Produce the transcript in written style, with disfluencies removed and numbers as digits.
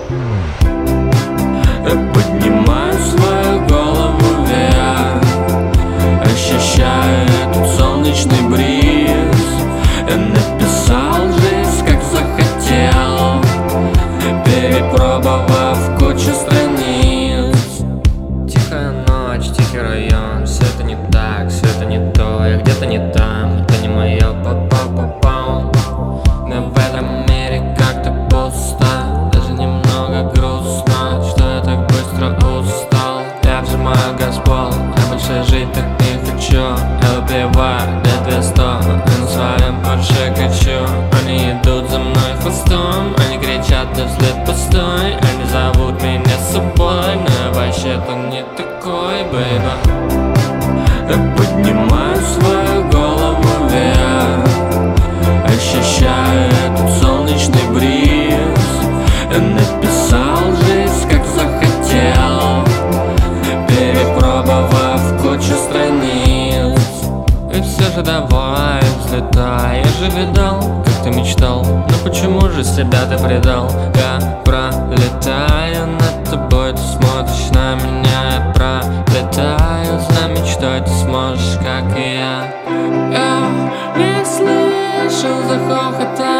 Поднимаю свою голову вверх, ощущаю этот солнечный бриз. Я написал жизнь, как захотел, перепробовав кучу страниц. Тихая ночь, тихий район, все это не так, все это не то. Я где-то не там, это не мое, попал. Но в этом мире как-то пусто, даже немного грустно, что я так быстро устал. Я вжимаю газпол, я больше жить так не хочу. Я выпиваю до 200, и на своем Порше качу. Они идут за мной хвостом, они кричат да вслед постой. Они зовут меня с собой, но я вообще-то не такой, бейба. Поднимаю свою голову вверх, ощущаю этот солнечный бриз. Я написал жизнь, как захотел, перепробовав кучу страниц. И все же давай взлетай, я же видал, как ты мечтал. Но почему же себя ты предал? Я пролетаю над тобой, ты смотришь на меня. Я пролетаю за мечтой, ты сможешь, как и я. Я не слышал захохота